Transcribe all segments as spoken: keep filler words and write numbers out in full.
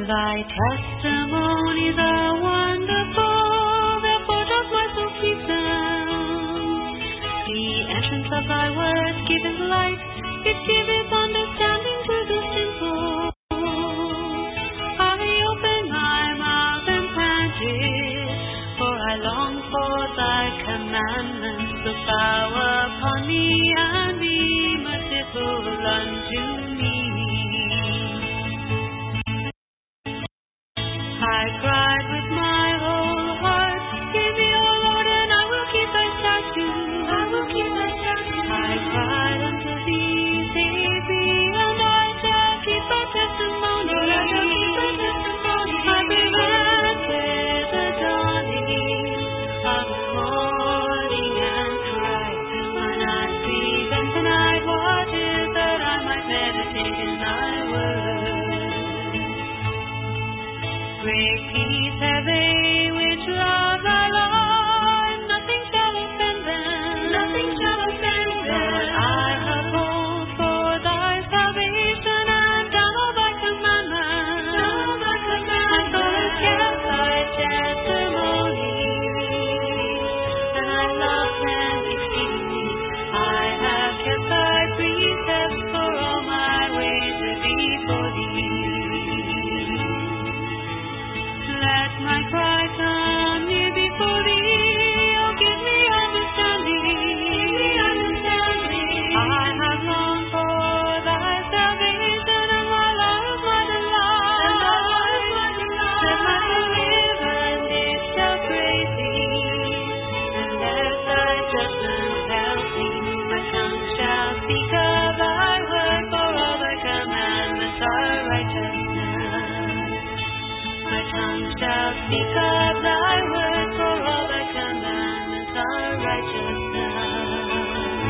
Thy testimonies are wonderful, therefore does my soul keep them. The entrance of thy word giveth light, it giveth understanding to the simple. I open my mouth and panted, for I long for thy commandments. Look thou upon me and be merciful unto me. I cried with my whole heart, hear me, O Lord, and I will keep thy statutes. I will keep thy statutes. I cried unto thee, save me, and I shall keep thy testimony. I shall keep thy testimony. I prevented the dawning of the morning and cried when I sleep and tonight watches that I might meditate in thy word. Great peace have they which love thy law, and nothing shall offend them. Nothing shall offend them. Lord, I have hope for thy salvation, and done all thy commandments. Done all thy commandments. My soul has kept thy testimonies, and I love them exceedingly. I have kept thy precepts, for all my ways are before thee. Let my cry come near before thee, oh give me understanding, give me understanding. I have longed for thy salvation, and my love is my delight, and thy love is my delight. Let my soul live, and it shall praise thee, and let thy judgments help me. My tongue shall speak of thy word, for all thy commandments are righteousness. My tongue shall speak of thy word, for all thy commandments are righteousness.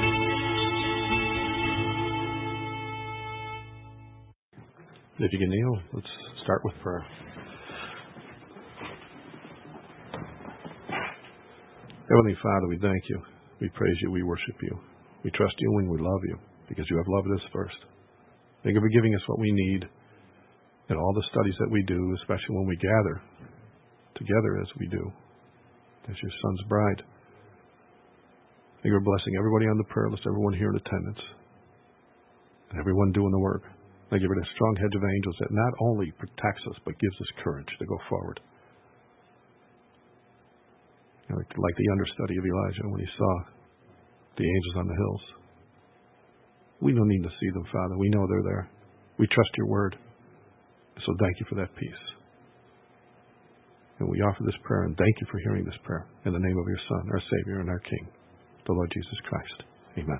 If you can kneel, let's start with prayer. Heavenly Father, we thank you. We praise you. We worship you. We trust you and we love you because you have loved us first. Thank you for giving us what we need in all the studies that we do, especially when we gather together as we do, as your son's bride. Thank you for blessing everybody on the prayer list, everyone here in attendance, and everyone doing the work. Thank you for the strong hedge of angels that not only protects us, but gives us courage to go forward. Like, like the understudy of Elijah when he saw the angels on the hills. We don't need to see them, Father. We know they're there. We trust your word. So thank you for that peace. And we offer this prayer and thank you for hearing this prayer in the name of your Son, our Savior and our King, the Lord Jesus Christ. Amen.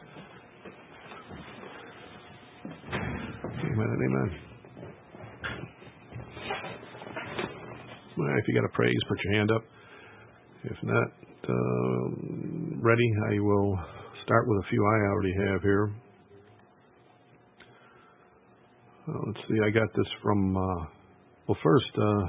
Amen and amen. Well, if you got a praise, put your hand up. If not uh, ready, I will start with a few I already have here. Uh, let's see, I got this from, uh, well, first, uh,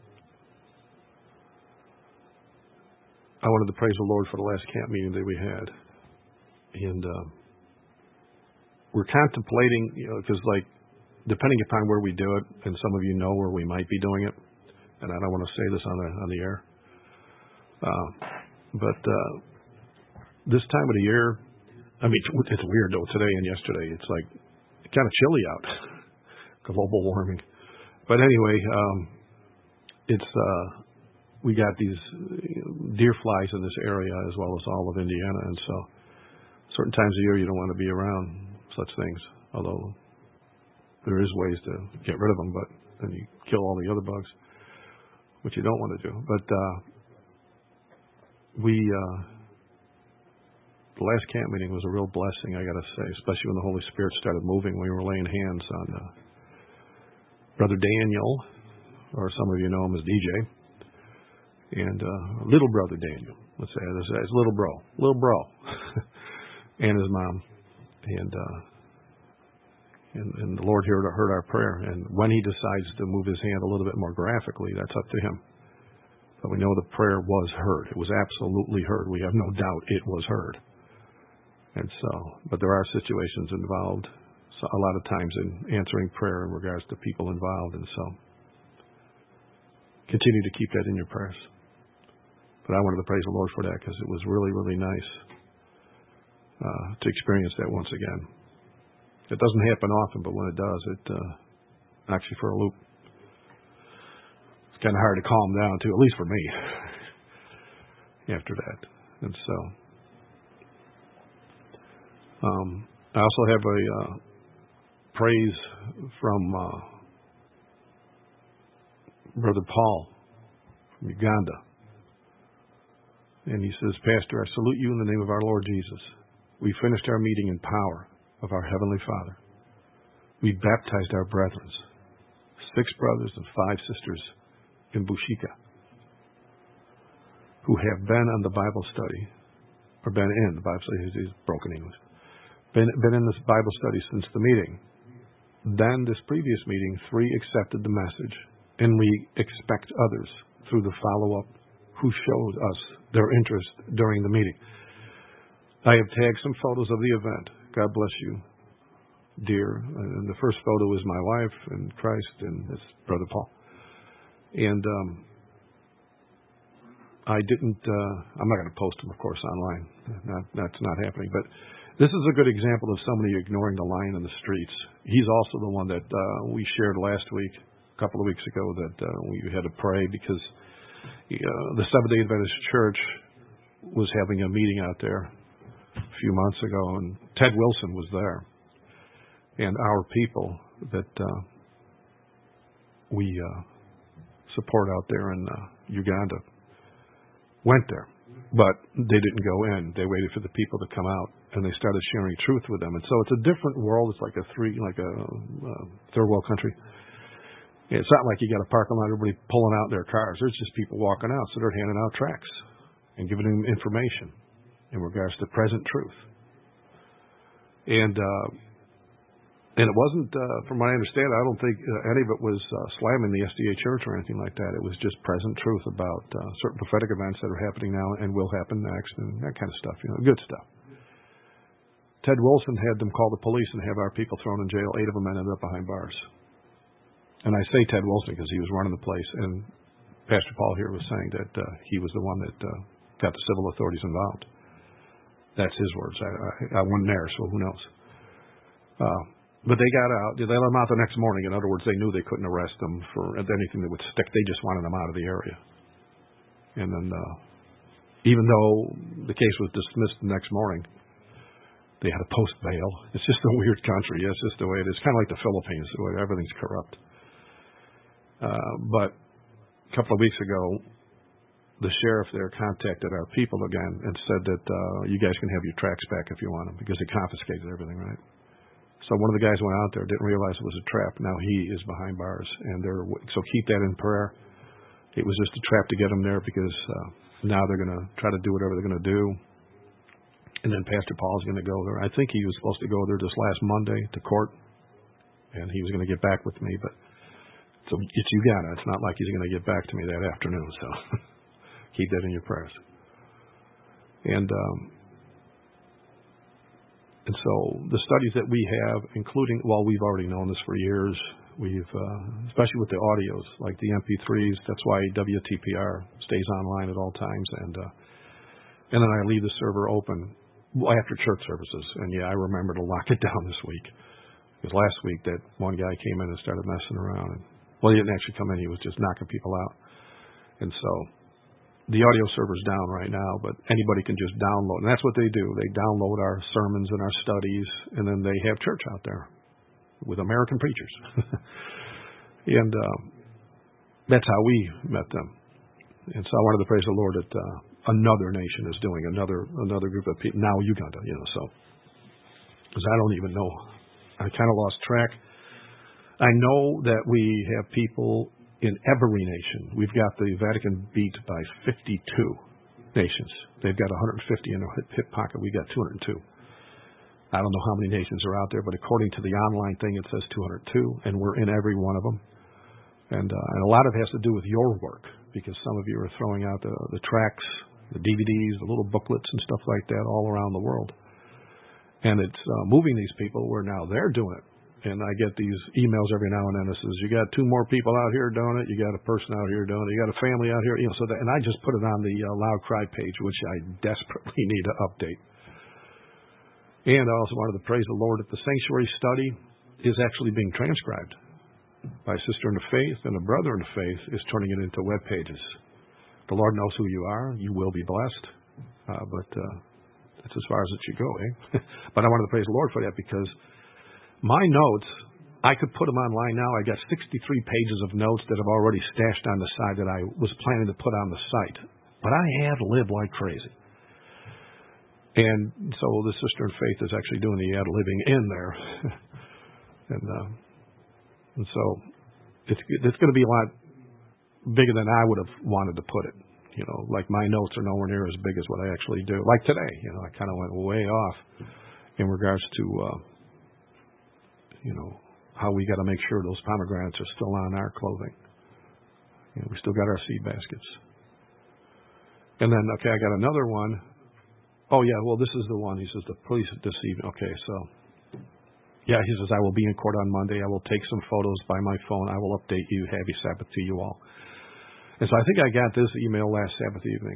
I wanted to praise the Lord for the last camp meeting that we had. And uh, we're contemplating, you know, because, like, depending upon where we do it, and some of you know where we might be doing it, and I don't want to say this on the, on the air, uh, but uh, this time of the year, I mean, it's weird, though, today and yesterday, it's like kind of chilly out. Global warming. But anyway, um, it's uh, we got these deer flies in this area as well as all of Indiana, and so certain times of year you don't want to be around such things, although there is ways to get rid of them, but then you kill all the other bugs, which you don't want to do. But uh, we, uh, the last camp meeting was a real blessing, I got to say, especially when the Holy Spirit started moving. We were laying hands on uh, Brother Daniel, or some of you know him as D J, and uh, little brother Daniel, let's say, this is little bro, little bro, and his mom, and, uh, and and the Lord heard, heard our prayer, and when he decides to move his hand a little bit more graphically, that's up to him. But we know the prayer was heard. It was absolutely heard. We have no doubt it was heard. And so, but there are situations involved, a lot of times in answering prayer in regards to people involved. And so continue to keep that in your prayers. But I wanted to praise the Lord for that because it was really, really nice uh, to experience that once again. It doesn't happen often, but when it does, it uh, knocks you for a loop. It's kind of hard to calm down, too, at least for me, after that. And so um, I also have a uh, praise from uh, Brother Paul from Uganda. And he says, Pastor, I salute you in the name of our Lord Jesus. We finished our meeting in power of our Heavenly Father. We baptized our brethren, six brothers and five sisters in Bushika, who have been on the Bible study, or been in the Bible study, is broken English, been, been in this Bible study since the meeting. Then this previous meeting, three accepted the message, and we expect others through the follow-up who showed us their interest during the meeting. I have tagged some photos of the event. God bless you, dear. And the first photo is my wife and Christ, and it's Brother Paul. And um, I didn't, uh, I'm not going to post them, of course, online. Not, that's not happening. But this is a good example of somebody ignoring the lion in the streets. He's also the one that uh, we shared last week, a couple of weeks ago, that uh, we had to pray because uh, the Seventh-day Adventist Church was having a meeting out there a few months ago, and Ted Wilson was there. And our people that uh, we uh, support out there in uh, Uganda went there, but they didn't go in. They waited for the people to come out, and they started sharing truth with them. And so it's a different world. It's like a three, like a uh, third world country. It's not like you got a parking lot, everybody pulling out their cars. There's just people walking out, so they're handing out tracts and giving them information in regards to present truth. And uh, and it wasn't, uh, from what I understand, I don't think uh, any of it was uh, slamming the S D A Church or anything like that. It was just present truth about uh, certain prophetic events that are happening now and will happen next and that kind of stuff, you know, good stuff. Ted Wilson had them call the police and have our people thrown in jail. Eight of them ended up behind bars. And I say Ted Wilson because he was running the place, and Pastor Paul here was saying that uh, he was the one that uh, got the civil authorities involved. That's his words. I, I, I wasn't there, so who knows. Uh, but they got out. They let them out the next morning. In other words, they knew they couldn't arrest them for anything that would stick. They just wanted them out of the area. And then, uh, even though the case was dismissed the next morning, they had to post bail. It's just a weird country. It's just the way it is. Kind of like the Philippines, the way everything's corrupt. Uh, but a couple of weeks ago, the sheriff there contacted our people again and said that uh, you guys can have your tracts back if you want them, because they confiscated everything, right? So one of the guys went out there, didn't realize it was a trap. Now he is behind bars, and they're so keep that in prayer. It was just a trap to get them there, because uh, now they're going to try to do whatever they're going to do. And then Pastor Paul's going to go there. I think he was supposed to go there this last Monday to court, and he was going to get back with me, but so it's Uganda. It's not like he's going to get back to me that afternoon. So keep that in your prayers. And um, and so the studies that we have, including, well, we've already known this for years. We've, uh, especially with the audios, like the M P threes. That's why W T P R stays online at all times. And uh, and then I leave the server open after church services. And yeah, I remember to lock it down this week, because last week that one guy came in and started messing around. And, well, he didn't actually come in. He was just knocking people out. And so the audio server's down right now, but anybody can just download. And that's what they do. They download our sermons and our studies, and then they have church out there with American preachers. and um, that's how we met them. And so I wanted to praise the Lord that uh, another nation is doing, another another group of people, now Uganda, you know, so. Because I don't even know. I kind of lost track. I know that we have people in every nation. We've got the Vatican beat by fifty-two nations. They've got one hundred fifty in their hip pocket. We've got two hundred two. I don't know how many nations are out there, but according to the online thing, it says two hundred two, and we're in every one of them. And, uh, and a lot of it has to do with your work, because some of you are throwing out the, the tracts, the D V Ds, the little booklets and stuff like that all around the world. And it's uh, moving these people where now they're doing it And I get these emails every now and then that says, you got two more people out here doing it. You got a person out here doing it. You got a family out here. You know, so that, and I just put it on the uh, Loud Cry page, which I desperately need to update. And I also wanted to praise the Lord that the sanctuary study is actually being transcribed by a sister in the faith, and a brother in the faith is turning it into web pages. The Lord knows who you are. You will be blessed. Uh, but uh, that's as far as it should go, eh? But I wanted to praise the Lord for that because my notes, I could put them online now. I got sixty-three pages of notes that have already stashed on the side that I was planning to put on the site. But I ad lib like crazy. And so the sister in faith is actually doing the ad libbing in there. and, uh, and so it's, it's going to be a lot bigger than I would have wanted to put it. You know, like my notes are nowhere near as big as what I actually do. Like today, you know, I kind of went way off in regards to, uh, you know, how we got to make sure those pomegranates are still on our clothing. You know, we still got our seed baskets. And then, okay, I got another one. Oh, yeah, well, this is the one. He says, the police this evening. Okay, so, yeah, he says, I will be in court on Monday. I will take some photos by my phone. I will update you. Happy Sabbath to you all. And so I think I got this email last Sabbath evening.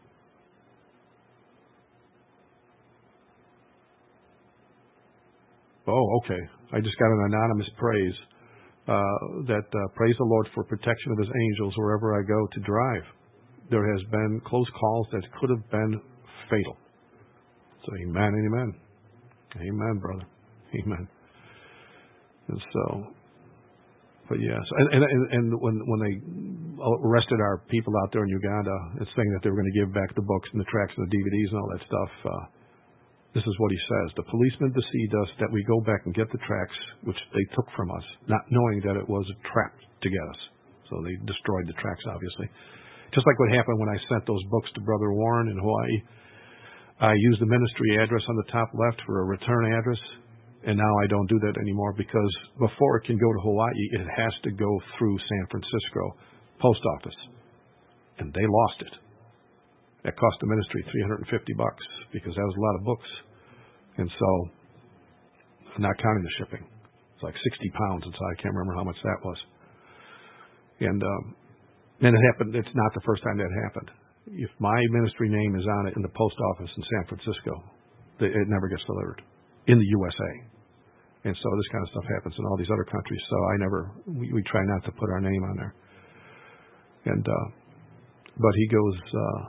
Oh, okay. I just got an anonymous praise uh, that uh, praise the Lord for protection of His angels wherever I go to drive. There has been close calls that could have been fatal. So amen, amen. Amen, brother. Amen. And so, but yes. And, and, and when, when they arrested our people out there in Uganda and saying that they were going to give back the books and the tracks and the D V Ds and all that stuff, uh, this is what he says. The policemen deceived us that we go back and get the tracks which they took from us, not knowing that it was a trap to get us. So they destroyed the tracks, obviously. Just like what happened when I sent those books to Brother Warren in Hawaii. I used the ministry address on the top left for a return address, and now I don't do that anymore because before it can go to Hawaii, it has to go through San Francisco post office. And they lost it. That cost the ministry three hundred fifty bucks because that was a lot of books. And so, I'm not counting the shipping. It's like sixty pounds, and so I can't remember how much that was. And, um, and it happened, it's not the first time that happened. If my ministry name is on it in the post office in San Francisco, it never gets delivered in the U S A. And so this kind of stuff happens in all these other countries. So I never, we, we try not to put our name on there. And, uh, but he goes, uh,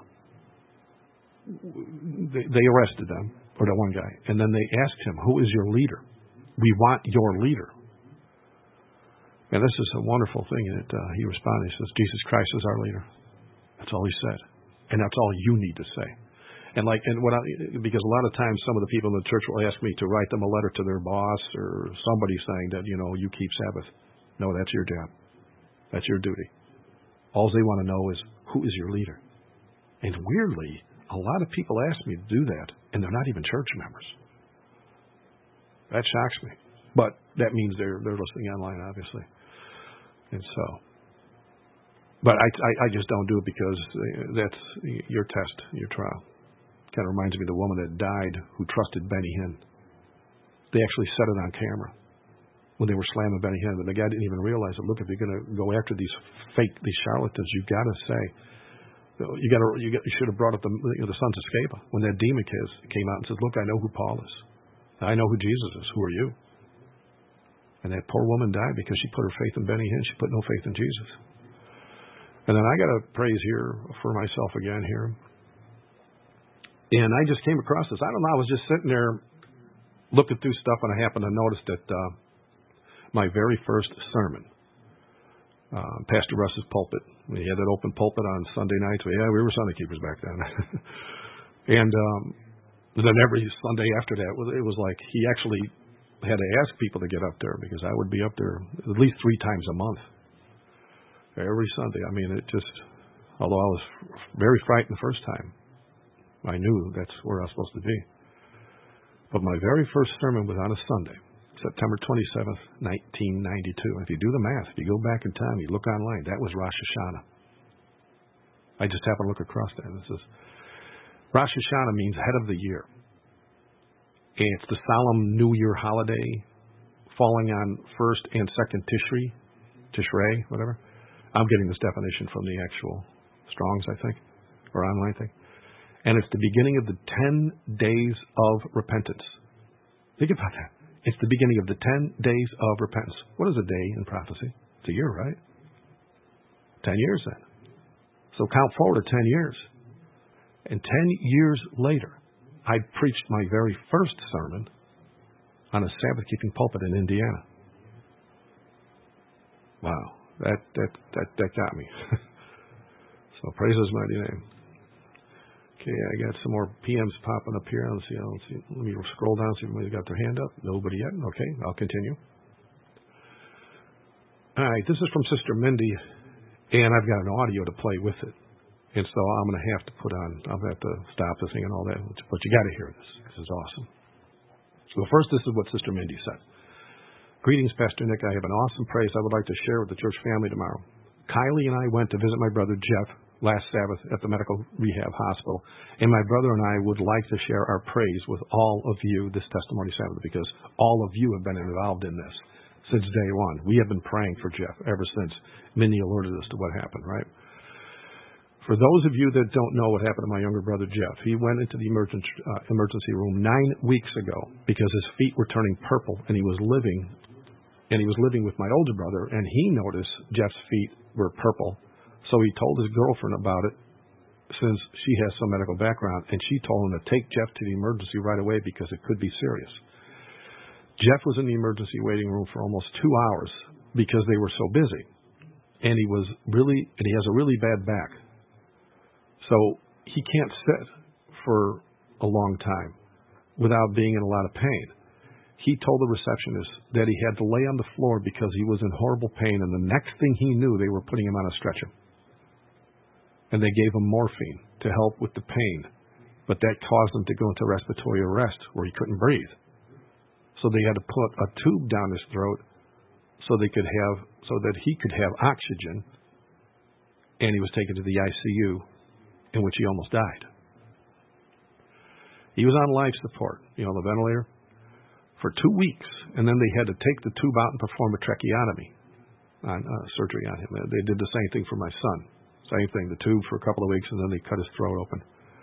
they, they arrested them, or that one guy, and then they asked him, who is your leader? We want your leader. And this is a wonderful thing. And it, uh, he responded, he says, Jesus Christ is our leader. That's all he said. And that's all you need to say. And like, and what I, because a lot of times some of the people in the church will ask me to write them a letter to their boss or somebody saying that, you know, you keep Sabbath. No, that's your job. That's your duty. All they want to know is, who is your leader? And weirdly, a lot of people ask me to do that, and they're not even church members. That shocks me. But that means they're they're listening online, obviously. And so, but I, I, I just don't do it because that's your test, your trial. Kind of reminds me of the woman that died who trusted Benny Hinn. They actually said it on camera when they were slamming Benny Hinn. But the guy didn't even realize it. Look, if you're going to go after these fake, these charlatans, you've got to say, you got to, you, got, you should have brought up the, you know, the sons of Sceva when that demon came out and said, look, I know who Paul is. I know who Jesus is. Who are you? And that poor woman died because she put her faith in Benny Hinn. She put no faith in Jesus. And then I got to praise here for myself again here. And I just came across this. I don't know. I was just sitting there looking through stuff, and I happened to notice that uh, my very first sermon, uh, Pastor Russ's pulpit, we had that open pulpit on Sunday nights. Yeah, we were Sunday keepers back then. and um, then every Sunday after that, it was like he actually had to ask people to get up there because I would be up there at least three times a month. Every Sunday. I mean, it just, although I was very frightened the first time, I knew that's where I was supposed to be. But my very first sermon was on a Sunday, September twenty-seventh, nineteen ninety-two. If you do the math, if you go back in time, you look online, that was Rosh Hashanah. I just happened to look across that. This is, Rosh Hashanah means head of the year. And it's the solemn New Year holiday falling on first and second Tishri, Tishrei, whatever. I'm getting this definition from the actual Strong's, I think, or online thing. And it's the beginning of the ten days of repentance. Think about that. It's the beginning of the ten days of repentance. What is a day in prophecy? It's a year, right? Ten years then. So count forward to ten years. And ten years later, I preached my very first sermon on a Sabbath-keeping pulpit in Indiana. Wow, that that that, that got me. So praise His mighty name. Okay, I got some more P Ms popping up here. Let's see, let's see. Let me scroll down, see if anybody's got their hand up. Nobody yet. Okay, I'll continue. All right, this is from Sister Mindy, and I've got an audio to play with it. And so I'm going to have to put on, I'll have to stop this thing and all that, but you got to hear this. This is awesome. So first, this is what Sister Mindy said. Greetings, Pastor Nick. I have an awesome praise I would like to share with the church family tomorrow. Kylie and I went to visit my brother Jeff last Sabbath at the medical rehab hospital, and my brother and I would like to share our praise with all of you this testimony Sabbath, because all of you have been involved in this since day one. We have been praying for Jeff ever since Mindy alerted us to what happened, right? For those of you that don't know what happened to my younger brother Jeff, he went into the emergency, uh, emergency room nine weeks ago because his feet were turning purple, and he was living, and he was living with my older brother, and he noticed Jeff's feet were purple. So he told his girlfriend about it, since she has some medical background, and she told him to take Jeff to the emergency right away because it could be serious. Jeff was in the emergency waiting room for almost two hours because they were so busy, and he was really, and he has a really bad back. So he can't sit for a long time without being in a lot of pain. He told the receptionist that he had to lay on the floor because he was in horrible pain, and the next thing he knew, they were putting him on a stretcher. And they gave him morphine to help with the pain, but that caused him to go into respiratory arrest where he couldn't breathe. So they had to put a tube down his throat so they could have, so that he could have oxygen, and he was taken to the I C U, in which he almost died. He was on life support, you know, the ventilator, for two weeks, and then they had to take the tube out and perform a tracheotomy, on uh, surgery on him. They did the same thing for my son. Same thing, the tube for a couple of weeks, and then they cut his throat open.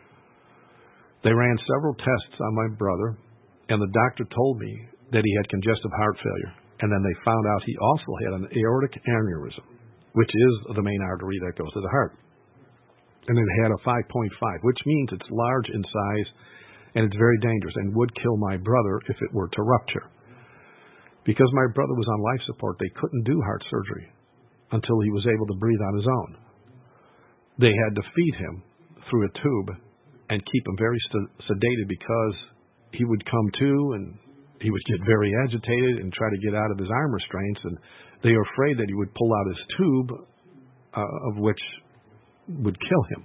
They ran several tests on my brother, and the doctor told me that he had congestive heart failure, and then they found out he also had an aortic aneurysm, which is the main artery that goes to the heart. And it had a five point five, which means it's large in size, and it's very dangerous and would kill my brother if it were to rupture. Because my brother was on life support, they couldn't do heart surgery until he was able to breathe on his own. They had to feed him through a tube and keep him very sedated because he would come to and he would get very agitated and try to get out of his arm restraints, and they were afraid that he would pull out his tube, uh, of which would kill him.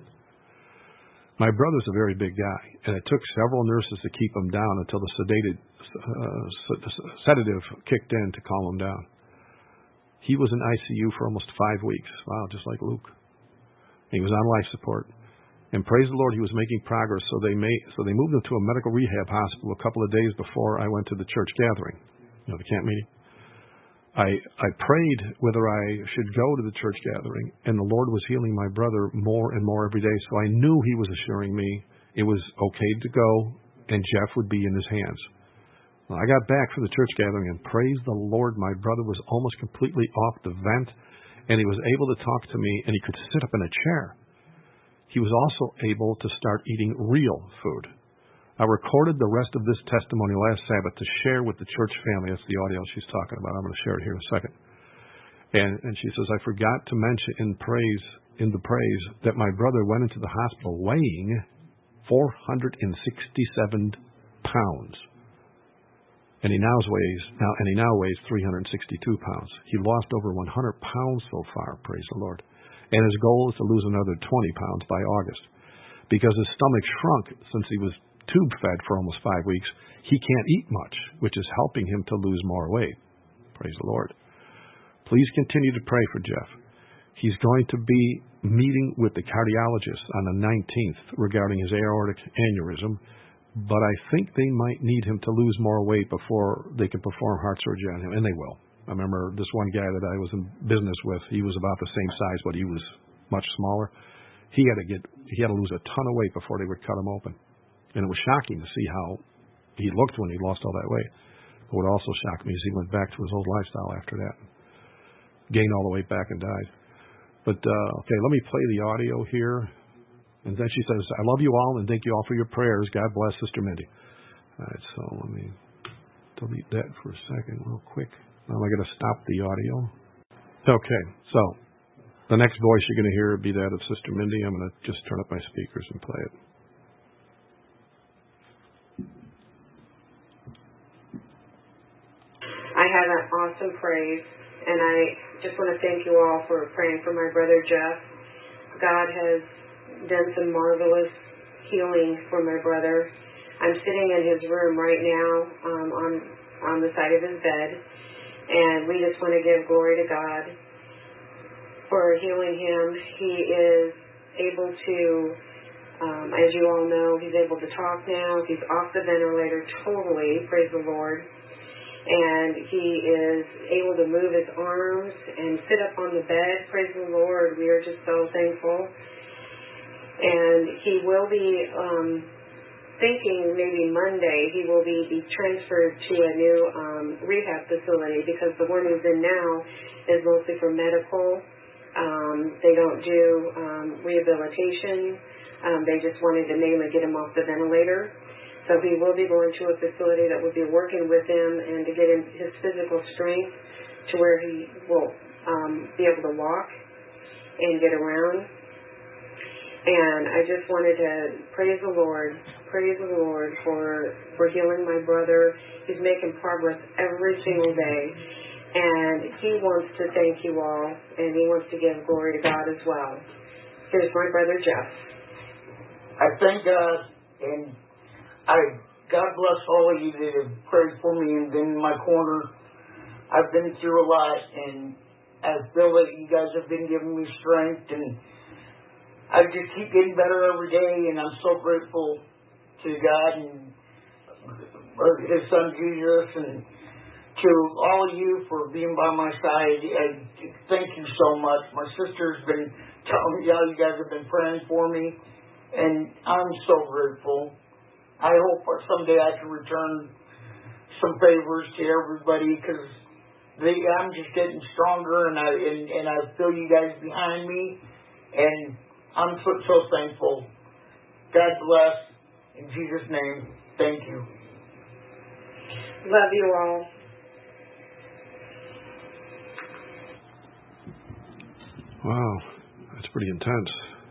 My brother's a very big guy, and it took several nurses to keep him down until the sedated, uh, sedative kicked in to calm him down. He was in I C U for almost five weeks. Wow, just like Luke. He was on life support. And praise the Lord, he was making progress, so they made, so they moved him to a medical rehab hospital a couple of days before I went to the church gathering, you know, the camp meeting. I I prayed whether I should go to the church gathering, and the Lord was healing my brother more and more every day, so I knew he was assuring me it was okay to go, and Jeff would be in his hands. Well, I got back from the church gathering, and praise the Lord, my brother was almost completely off the vent, and he was able to talk to me, and he could sit up in a chair. He was also able to start eating real food. I recorded the rest of this testimony last Sabbath to share with the church family. That's the audio she's talking about. I'm going to share it here in a second. And, and she says, I forgot to mention in praise, in the praise, that my brother went into the hospital weighing four hundred sixty-seven pounds. And he now weighs now, and he now weighs three hundred sixty-two pounds. He lost over one hundred pounds so far, praise the Lord. And his goal is to lose another twenty pounds by August. Because his stomach shrunk since he was tube-fed for almost five weeks, he can't eat much, which is helping him to lose more weight. Praise the Lord. Please continue to pray for Jeff. He's going to be meeting with the cardiologist on the nineteenth regarding his aortic aneurysm, but I think they might need him to lose more weight before they can perform heart surgery on him, and they will. I remember this one guy that I was in business with. He was about the same size, but he was much smaller. He had to get he had to lose a ton of weight before they would cut him open, and it was shocking to see how he looked when he lost all that weight. But what also shocked me is he went back to his old lifestyle after that, gained all the weight back, and died. But uh, okay, let me play the audio here. And then she says, I love you all and thank you all for your prayers. God bless Sister Mindy. All right, so let me delete that for a second real quick. Now I'm going to stop the audio. Okay, so the next voice you're going to hear will be that of Sister Mindy. I'm going to just turn up my speakers and play it. I had an awesome praise, and I just want to thank you all for praying for my brother Jeff. God has done some marvelous healing for my brother. I'm sitting in his room right now um, on on the side of his bed, and we just want to give glory to God for healing him. He is able to, um, as you all know, he's able to talk now. He's off the ventilator totally, praise the Lord. And he is able to move his arms and sit up on the bed, praise the Lord. We are just so thankful. And he will be um, thinking maybe Monday he will be, be transferred to a new um, rehab facility because the one he's in now is mostly for medical. Um, they don't do um, rehabilitation. Um, they just wanted to mainly get him off the ventilator. So he will be going to a facility that will be working with him and to get him his physical strength to where he will um, be able to walk and get around. And I just wanted to praise the Lord, praise the Lord for, for healing my brother. He's making progress every single day. And he wants to thank you all, and he wants to give glory to God as well. Here's my brother Jeff. I thank God, and I God bless all of you that have prayed for me and been in my corner. I've been through a lot, and I feel that you guys have been giving me strength, and I just keep getting better every day, and I'm so grateful to God and His Son Jesus, and to all of you for being by my side. I thank you so much. My sister's been telling me how you guys have been praying for me, and I'm so grateful. I hope someday I can return some favors to everybody because I'm just getting stronger, and I and, and I feel you guys behind me, and I'm so, so thankful. God bless. In Jesus' name, thank you. Love you all. Wow, that's pretty intense.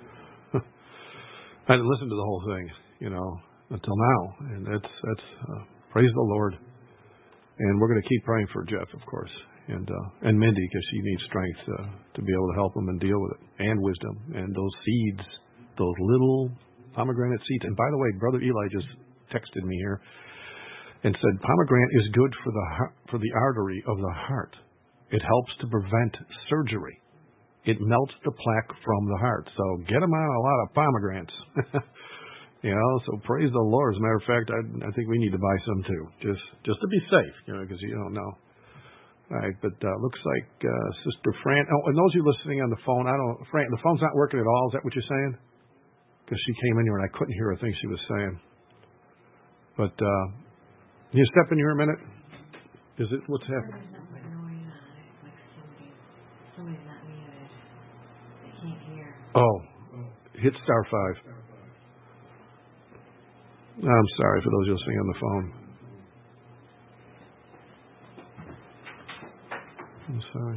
I didn't listen to the whole thing, you know, until now, and that's that's uh, praise the Lord. And we're going to keep praying for Jeff, of course, and uh, and Mindy, because she needs strength uh, to be able to help him and deal with it, and wisdom, and those seeds, those little pomegranate seeds. And by the way, Brother Eli just texted me here and said pomegranate is good for the heart, for the artery of the heart. It helps to prevent surgery. It melts the plaque from the heart. So get them on a lot of pomegranates. You know, so praise the Lord. As a matter of fact, I, I think we need to buy some too, just just to be safe, you know, because you don't know. All right, but uh, looks like uh, Sister Fran. Oh, and those of you listening on the phone, I don't. Fran, the phone's not working at all. Is that what you're saying? Because she came in here and I couldn't hear a thing she was saying. But uh, can you step in here a minute? Is it what's happening? Oh, hit star five. I'm sorry for those listening on the phone. I'm sorry.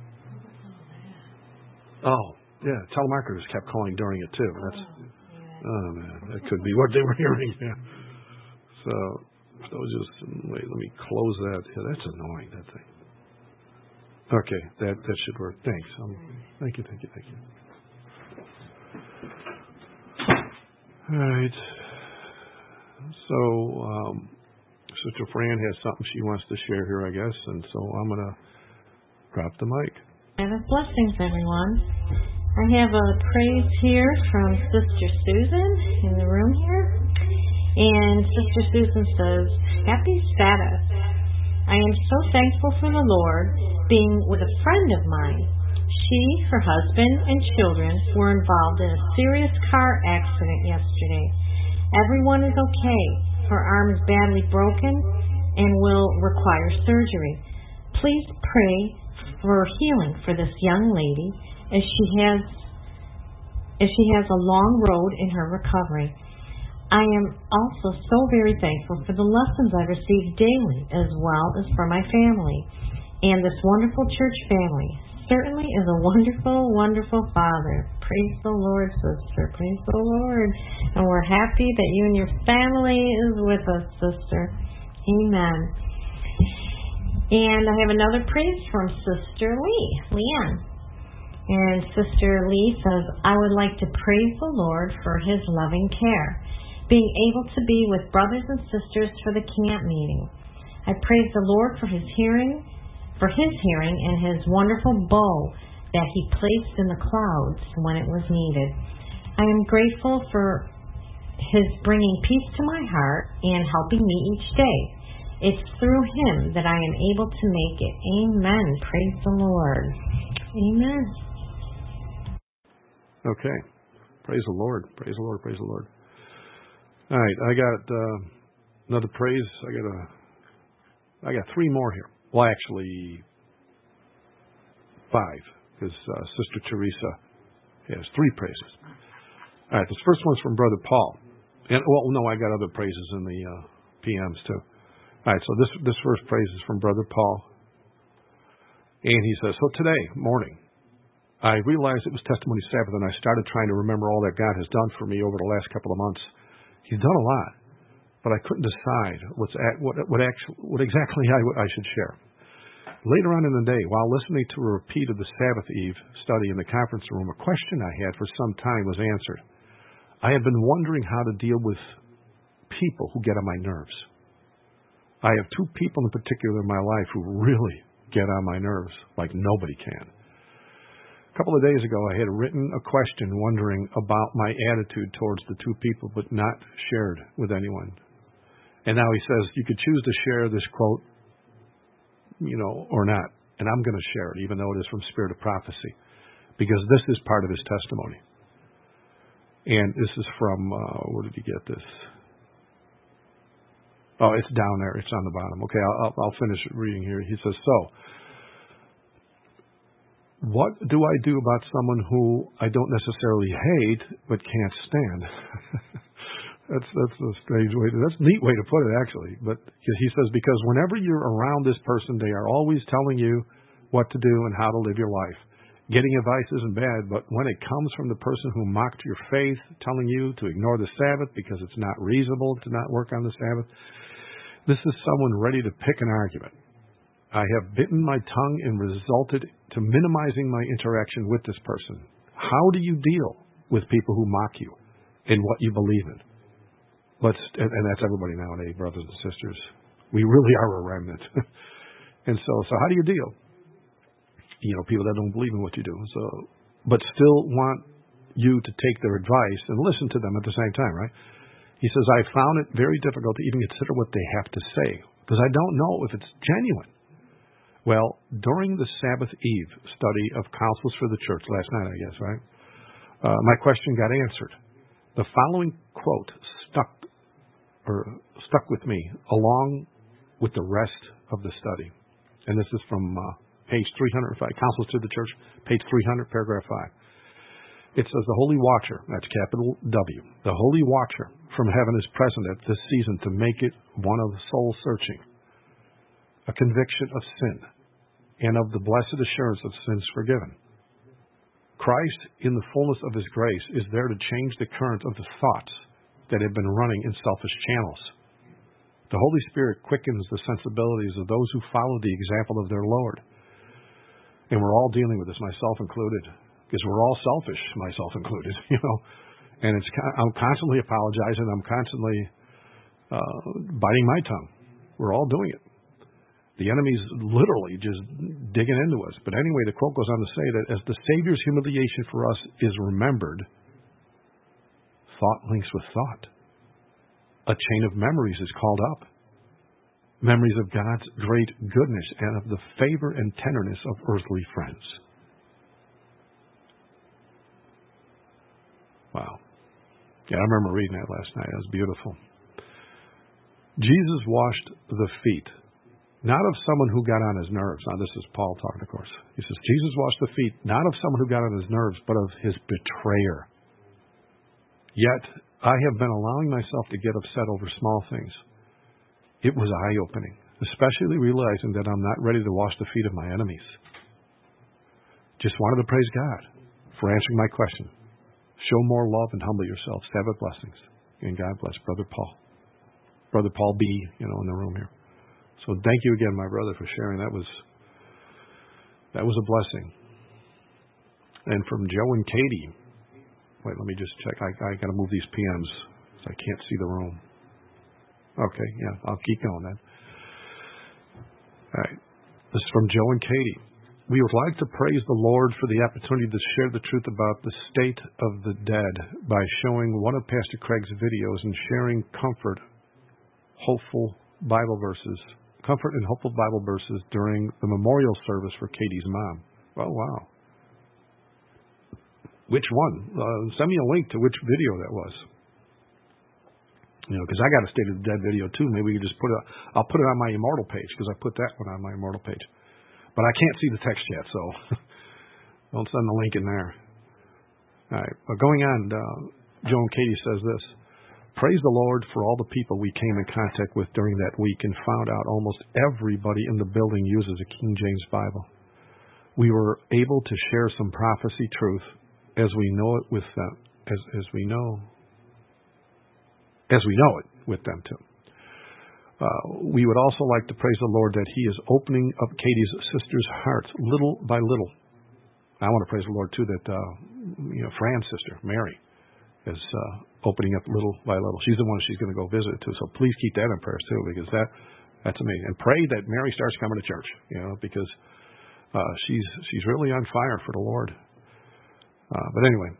Oh, yeah, telemarketers kept calling during it too. That's oh man, that could be what they were hearing. Yeah. So those just wait. Let me close that. Yeah, that's annoying. That thing. Okay, that that should work. Thanks. Um, thank you. Thank you. Thank you. All right. So, um, Sister Fran has something she wants to share here, I guess, and so I'm going to drop the mic. And blessings, everyone. I have a praise here from Sister Susan in the room here. And Sister Susan says, Happy Sabbath. I am so thankful for the Lord being with a friend of mine. She, her husband, and children were involved in a serious car accident yesterday. Everyone is okay. Her arm is badly broken and will require surgery. Please pray for healing for this young lady as she has as she has a long road in her recovery. I am also so very thankful for the lessons I receive daily as well as for my family. And this wonderful church family certainly is a wonderful, wonderful Father. Praise the Lord, sister. Praise the Lord. And we're happy that you and your family is with us, sister. Amen. And I have another praise from Sister Lee, Leanne. And Sister Lee says, I would like to praise the Lord for His loving care, being able to be with brothers and sisters for the camp meeting. I praise the Lord for His hearing, for His hearing and His wonderful bow that He placed in the clouds when it was needed. I am grateful for His bringing peace to my heart and helping me each day. It's through Him that I am able to make it. Amen. Praise the Lord. Amen. Okay. Praise the Lord. Praise the Lord. Praise the Lord. All right. I got uh, another praise. I got a. I got three more here. Well, actually, five, because uh, Sister Teresa has three praises. All right. This first one's from Brother Paul. And well, no, I got other praises in the uh, P Ms too. All right. So this this first praise is from Brother Paul, and he says, "So today morning, I realized it was Testimony Sabbath, and I started trying to remember all that God has done for me over the last couple of months. He's done a lot, but I couldn't decide what's at, what what, actually, what exactly I, I should share. Later on in the day, while listening to a repeat of the Sabbath Eve study in the conference room, a question I had for some time was answered. I had been wondering how to deal with people who get on my nerves. I have two people in particular in my life who really get on my nerves like nobody can. A couple of days ago, I had written a question wondering about my attitude towards the two people, but not shared with anyone. And now he says, you could choose to share this quote, you know, or not. And I'm going to share it, even though it is from Spirit of Prophecy, because this is part of his testimony. And this is from, uh, where did you get this? Oh, it's down there. It's on the bottom. Okay, I'll, I'll finish reading here. He says, so, what do I do about someone who I don't necessarily hate but can't stand? that's that's a strange way. To, that's a neat way to put it, actually. But he says, because whenever you're around this person, they are always telling you what to do and how to live your life. Getting advice isn't bad, but when it comes from the person who mocked your faith, telling you to ignore the Sabbath because it's not reasonable to not work on the Sabbath, this is someone ready to pick an argument. I have bitten my tongue and resulted to minimizing my interaction with this person. How do you deal with people who mock you and what you believe in? Let's, and, and that's everybody nowadays, brothers and sisters. We really are a remnant. and so, so how do you deal? You know, people that don't believe in what you do, so, but still want you to take their advice and listen to them at the same time, right? He says, I found it very difficult to even consider what they have to say because I don't know if it's genuine. Well, during the Sabbath Eve study of Counsels for the Church last night, I guess, right? Uh, my question got answered. The following quote stuck or stuck with me along with the rest of the study. And this is from uh, page three hundred five, Counsels to the Church, page three hundred, paragraph five. It says, the Holy Watcher, that's capital W, the Holy Watcher from heaven is present at this season to make it one of soul searching, a conviction of sin, and of the blessed assurance of sins forgiven. Christ, in the fullness of His grace, is there to change the current of the thoughts that have been running in selfish channels. The Holy Spirit quickens the sensibilities of those who follow the example of their Lord. And we're all dealing with this, myself included, because we're all selfish, myself included, you know. And it's I'm constantly apologizing. I'm constantly uh, biting my tongue. We're all doing it. The enemy's literally just digging into us. But anyway, the quote goes on to say that as the Savior's humiliation for us is remembered, thought links with thought. a chain of memories is called up. Memories of God's great goodness and of the favor and tenderness of earthly friends. Wow. Yeah, I remember reading that last night. It was beautiful. Jesus washed the feet, not of someone who got on his nerves. Now, this is Paul talking, of course. He says, Jesus washed the feet, not of someone who got on his nerves, but of his betrayer. Yet, I have been allowing myself to get upset over small things. It was eye-opening, especially realizing that I'm not ready to wash the feet of my enemies. Just wanted to praise God for answering my question. Show more love and humble yourselves. Sabbath blessings. And God bless Brother Paul. Brother Paul B., you know, in the room here. So thank you again, my brother, for sharing. That was that was a blessing. And from Joe and Katie. Wait, let me just check. I, I got to move these P Ms so I can't see the room. Okay, yeah, I'll keep going then. All right. This is from Joe and Katie. We would like to praise the Lord for the opportunity to share the truth about the state of the dead by showing one of Pastor Craig's videos and sharing comfort, hopeful Bible verses, comfort and hopeful Bible verses during the memorial service for Katie's mom. Oh, wow. Which one? Uh, send me a link to which video that was. You know, because I got a State of the Dead video too. Maybe we could just put it. I'll put it on my Immortal page because I put that one on my Immortal page. But I can't see the text yet, so don't send the link in there. All right. But going on, uh, Joe and Katie says this. Praise the Lord for all the people we came in contact with during that week and found out almost everybody in the building uses a King James Bible. We were able to share some prophecy truth as we know it with them, as, as we know, as we know it with them too. Uh, we would also like to praise the Lord that He is opening up Katie's sister's hearts little by little. I want to praise the Lord too that uh, you know Fran's sister Mary is uh, opening up little by little. She's the one she's going to go visit too. So please keep that in prayers too, because that that's amazing. And pray that Mary starts coming to church. You know, because uh, she's she's really on fire for the Lord. Uh, but anyway,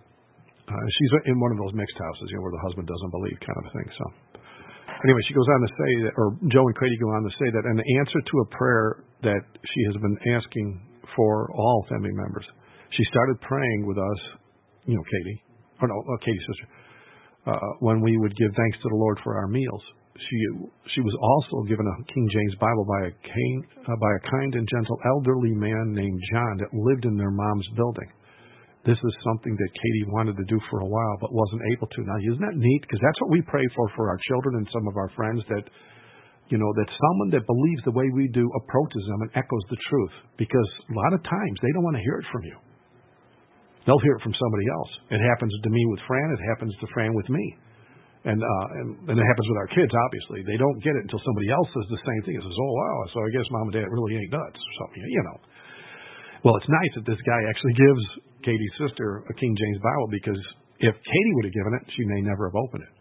uh, she's in one of those mixed houses, you know, where the husband doesn't believe, kind of a thing. So. Anyway, she goes on to say that, or Joe and Katie go on to say that in answer to a prayer that she has been asking for all family members, she started praying with us, you know, Katie, or no, uh, Katie's sister, uh, when we would give thanks to the Lord for our meals. She she was also given a King James Bible by a, kind, uh, by a kind and gentle elderly man named John that lived in their mom's building. This is something that Katie wanted to do for a while but wasn't able to. Now, isn't that neat? Because that's what we pray for for our children and some of our friends, that, you know, that someone that believes the way we do approaches them and echoes the truth. Because a lot of times they don't want to hear it from you. They'll hear it from somebody else. It happens to me with Fran. It happens to Fran with me. And, uh, and, and it happens with our kids, obviously. They don't get it until somebody else says the same thing. It says, oh, wow, so I guess mom and dad really ain't nuts or something, you know. Well, it's nice that this guy actually gives Katie's sister a King James Bible, because if Katie would have given it, she may never have opened it.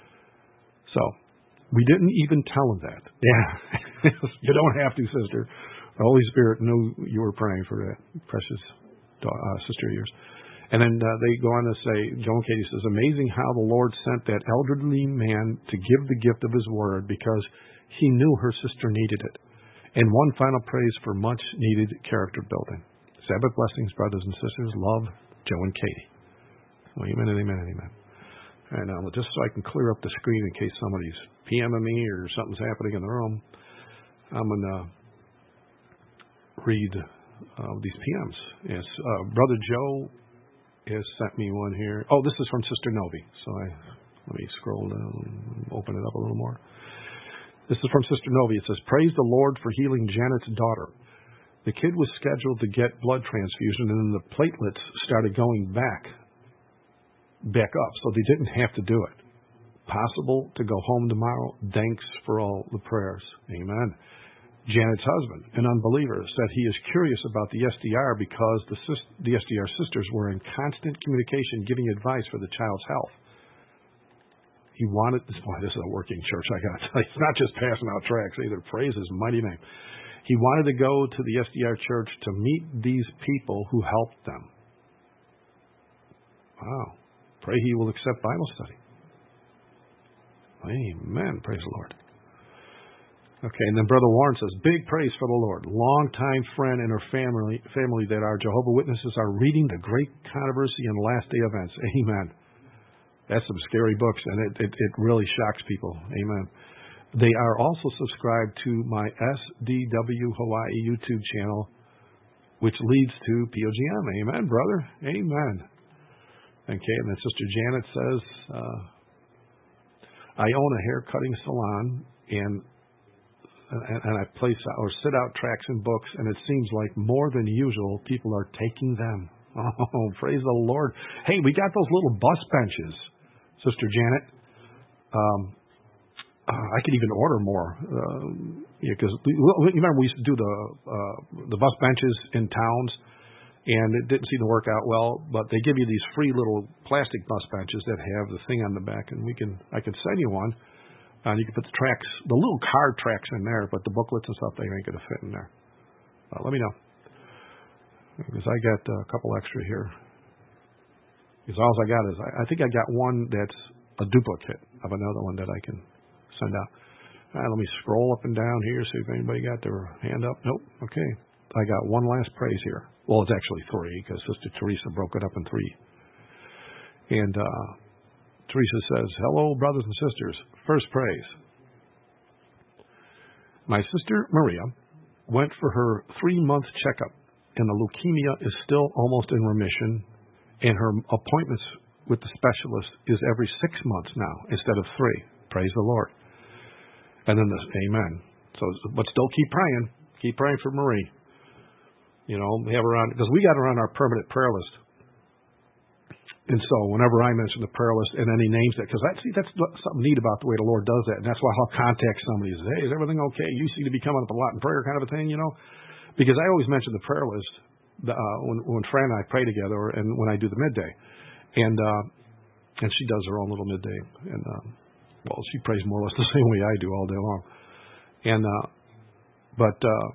So we didn't even tell him that. Yeah, you don't have to, sister. The Holy Spirit knew you were praying for that precious uh, sister of yours. And then uh, they go on to say, Joan Katie says, amazing how the Lord sent that elderly man to give the gift of His word because He knew her sister needed it. And one final praise for much-needed character building. Sabbath blessings, brothers and sisters. Love, Joe and Katie. Well, amen and amen and amen. And uh, just so I can clear up the screen in case somebody's PMing me or something's happening in the room, I'm going to read uh, these P Ms. Yes, uh, Brother Joe has sent me one here. Oh, this is from Sister Novi. So I let me scroll down, open it up a little more. This is from Sister Novi. It says, praise the Lord for healing Janet's daughter. The kid was scheduled to get blood transfusion, and then the platelets started going back, back up, so they didn't have to do it. Possible to go home tomorrow. Thanks for all the prayers. Amen. Janet's husband, an unbeliever, said he is curious about the S D R because the, the S D R sisters were in constant communication giving advice for the child's health. He wanted, boy, this is a working church, I got to tell you. It's not just passing out tracts either. Praise His mighty name. He wanted to go to the S D R church to meet these people who helped them. Wow. Pray he will accept Bible study. Amen. Praise the Lord. Okay, and then Brother Warren says, big praise for the Lord. Longtime friend and her family family that are Jehovah Witnesses are reading the great controversy and last day events. Amen. That's some scary books, and it, it, it really shocks people. Amen. They are also subscribed to my S D W Hawaii YouTube channel, which leads to P O G M. Amen, brother. Amen. Okay, and then Sister Janet says, uh, I own a hair cutting salon, and And, and I place or sit out tracts and books, and it seems like more than usual people are taking them. Oh, praise the Lord. Hey, we got those little bus benches, Sister Janet. Um, uh, I could even order more. Because uh, yeah, you remember we used to do the uh, the bus benches in towns, and it didn't seem to work out well, but they give you these free little plastic bus benches that have the thing on the back, and we can I could send you one. And you can put the tracks, the little card tracks in there, but the booklets and stuff, they ain't going to fit in there. Uh, let me know. Because I got uh, a couple extra here. Because all I got is, I, I think I got one that's a duplicate of another one that I can send out. All right, let me scroll up and down here, see if anybody got their hand up. Nope. Okay. I got one last praise here. Well, it's actually three, because Sister Teresa broke it up in three. And, uh, Teresa says, hello, brothers and sisters. First praise. My sister Maria went for her three-month checkup, and the leukemia is still almost in remission, and her appointments with the specialist is every six months now instead of three. Praise the Lord. And then this, amen. So, but still keep praying. Keep praying for Marie. You know, we have her on, because we got her on our permanent prayer list. And so whenever I mention the prayer list and any names that, because that, see, that's something neat about the way the Lord does that. And that's why I'll contact somebody and say, hey, is everything okay? You seem to be coming up a lot in prayer kind of a thing, you know. Because I always mention the prayer list uh, when, when Fran and I pray together and when I do the midday. And uh, and she does her own little midday. And, uh, well, she prays more or less the same way I do all day long. And uh, But uh,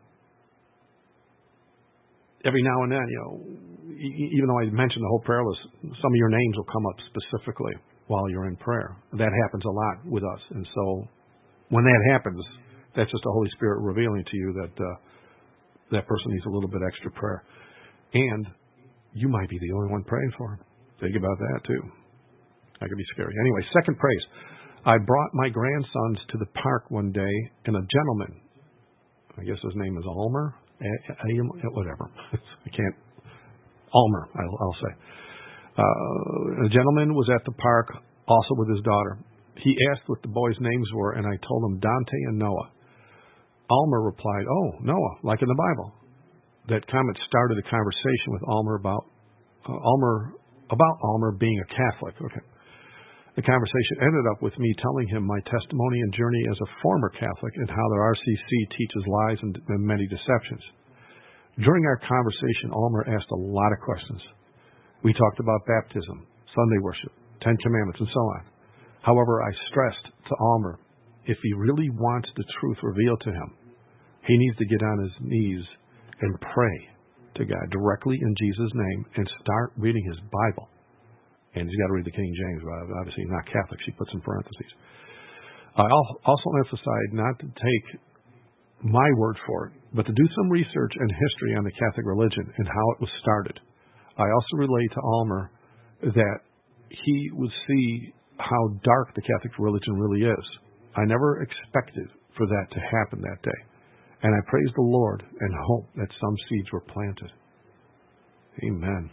every now and then, you know, even though I mentioned the whole prayer list, some of your names will come up specifically while you're in prayer. That happens a lot with us. And so when that happens, that's just the Holy Spirit revealing to you that uh, that person needs a little bit extra prayer. And you might be the only one praying for him. Think about that, too. That could be scary. Anyway, second praise. I brought my grandsons to the park one day, and a gentleman, I guess his name is Almer, whatever. I can't. Almer, I'll, I'll say. Uh, a gentleman was at the park also with his daughter. He asked what the boys' names were, and I told him Dante and Noah. Almer replied, oh, Noah, like in the Bible. That comment started a conversation with Almer about uh, Almer about Almer being a Catholic. Okay. The conversation ended up with me telling him my testimony and journey as a former Catholic and how the R C C teaches lies and, and many deceptions. During our conversation, Almer asked a lot of questions. We talked about baptism, Sunday worship, Ten Commandments, and so on. However, I stressed to Almer, if he really wants the truth revealed to him, he needs to get on his knees and pray to God directly in Jesus' name and start reading his Bible. And he's got to read the King James, but obviously he's not Catholic. She puts in parentheses. I also emphasized not to take my word for it, but to do some research and history on the Catholic religion and how it was started. I also relayed to Almer that he would see how dark the Catholic religion really is. I never expected for that to happen that day. And I praise the Lord and hope that some seeds were planted. Amen.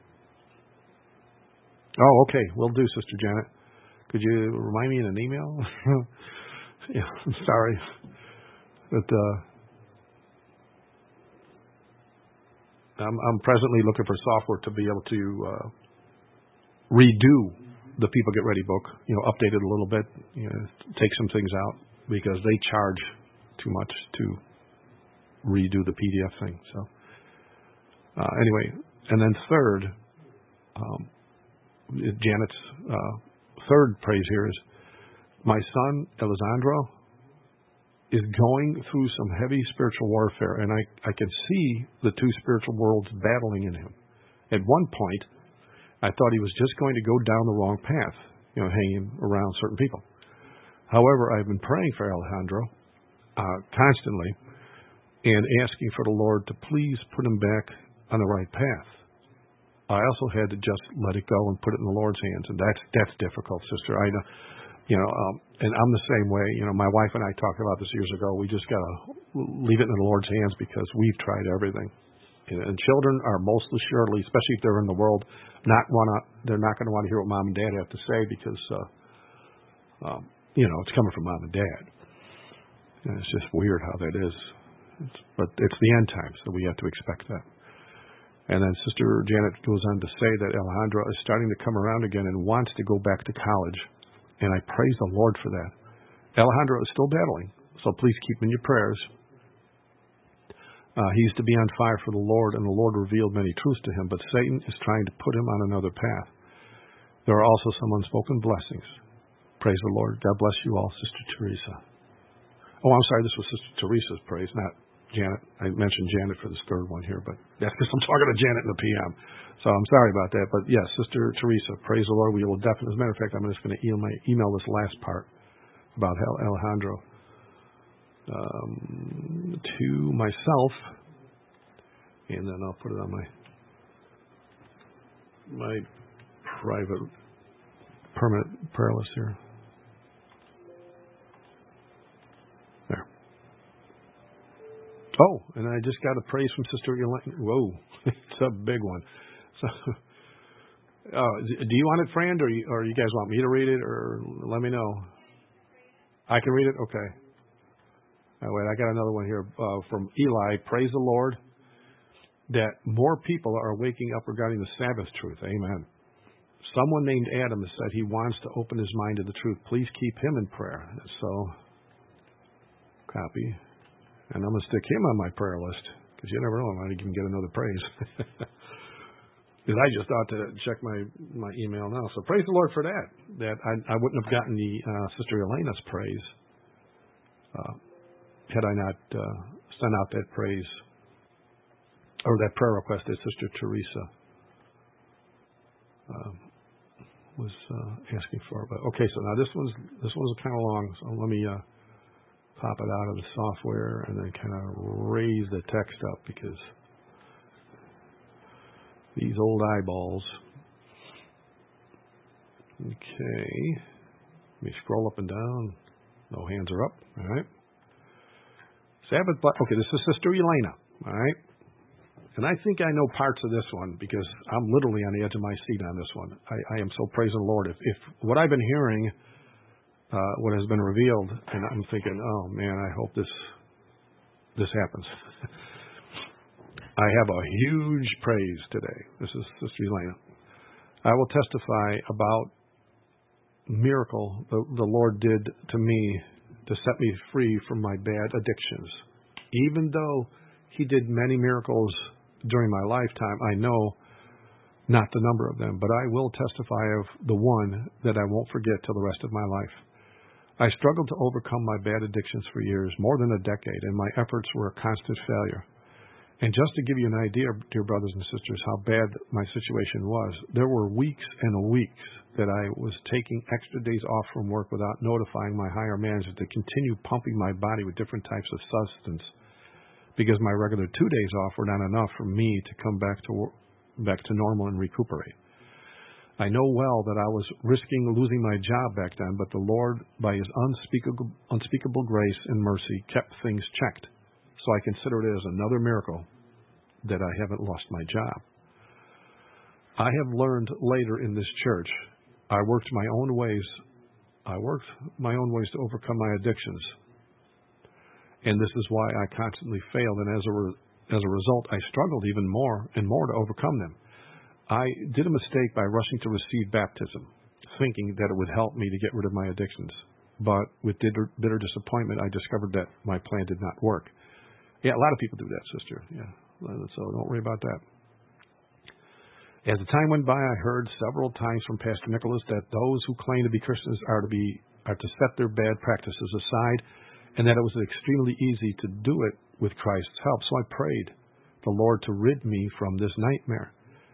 Oh, okay. Will do, Sister Janet. Could you remind me in an email? Yeah, I'm sorry. But uh, I'm, I'm presently looking for software to be able to uh, redo the People Get Ready book, you know, update it a little bit, you know, take some things out because they charge too much to redo the P D F thing. So uh, anyway, and then third, um, Janet's uh, third praise here is my son, Alessandro, is going through some heavy spiritual warfare, and I, I can see the two spiritual worlds battling in him. At one point, I thought he was just going to go down the wrong path, you know, hanging around certain people. However, I've been praying for Alejandro uh, constantly and asking for the Lord to please put him back on the right path. I also had to just let it go and put it in the Lord's hands, and that's that's difficult, sister. I know, you know, um, and I'm the same way. You know, my wife and I talked about this years ago. We just gotta leave it in the Lord's hands because we've tried everything. And, and children are most assuredly, especially if they're in the world, not wanna. They're not going to want to hear what mom and dad have to say because, uh, um, you know, it's coming from mom and dad. And it's just weird how that is. It's, but it's the end times, so we have to expect that. And then Sister Janet goes on to say that Alejandro is starting to come around again and wants to go back to college. And I praise the Lord for that. Alejandro is still battling, so please keep him in your prayers. Uh, he used to be on fire for the Lord, and the Lord revealed many truths to him, but Satan is trying to put him on another path. There are also some unspoken blessings. Praise the Lord. God bless you all, Sister Teresa. Oh, I'm sorry, this was Sister Teresa's praise, not Janet. I mentioned Janet for this third one here, but that's because I'm talking to Janet in the P M. So I'm sorry about that. But yes, Sister Teresa, praise the Lord. We will definitely, as a matter of fact, I'm just going to email, email this last part about Alejandro um, to myself, and then I'll put it on my my private permanent prayer list here. There. Oh, and I just got a praise from Sister Elaine. Whoa, it's a big one. So, uh, do you want it, Fran, or you, or you guys want me to read it, or let me know? I can read it? Okay. Oh, wait, I got another one here uh, from Eli. Praise the Lord that more people are waking up regarding the Sabbath truth. Amen. Someone named Adam has said he wants to open his mind to the truth. Please keep him in prayer. So, copy. And I'm going to stick him on my prayer list because you never know, I might even get another praise. Because I just thought to check my, my email now. So praise the Lord for that. That I, I wouldn't have gotten the uh, Sister Elena's praise uh, had I not uh, sent out that praise or that prayer request that Sister Teresa uh, was uh, asking for. But okay, so now this one's this one's kind of long. So let me uh, pop it out of the software and then kind of raise the text up because these old eyeballs. Okay. Let me scroll up and down. No hands are up. All right. Sabbath. Okay, this is Sister Elena. All right. And I think I know parts of this one because I'm literally on the edge of my seat on this one. I, I am so praising the Lord. If, if what I've been hearing, uh, what has been revealed, and I'm thinking, oh man, I hope this this happens. I have a huge praise today. This is Sister Elena. I will testify about miracle the, the Lord did to me to set me free from my bad addictions. Even though He did many miracles during my lifetime, I know not the number of them, but I will testify of the one that I won't forget till the rest of my life. I struggled to overcome my bad addictions for years, more than a decade, and my efforts were a constant failure. And just to give you an idea, dear brothers and sisters, how bad my situation was, there were weeks and weeks that I was taking extra days off from work without notifying my higher managers to continue pumping my body with different types of substance because my regular two days off were not enough for me to come back to work, back to normal and recuperate. I know well that I was risking losing my job back then, but the Lord, by His unspeakable, unspeakable grace and mercy, kept things checked. So I consider it as another miracle that I haven't lost my job. I have learned later in this church, I worked my own ways. I worked my own ways to overcome my addictions. And this is why I constantly failed. And as a, re- as a result, I struggled even more and more to overcome them. I did a mistake by rushing to receive baptism, thinking that it would help me to get rid of my addictions. But with bitter, bitter disappointment, I discovered that my plan did not work. Yeah, a lot of people do that, sister. Yeah, so don't worry about that. As the time went by, I heard several times from Pastor Nicholas that those who claim to be Christians are to be are to set their bad practices aside, and that it was extremely easy to do it with Christ's help. So I prayed the Lord to rid me from this nightmare.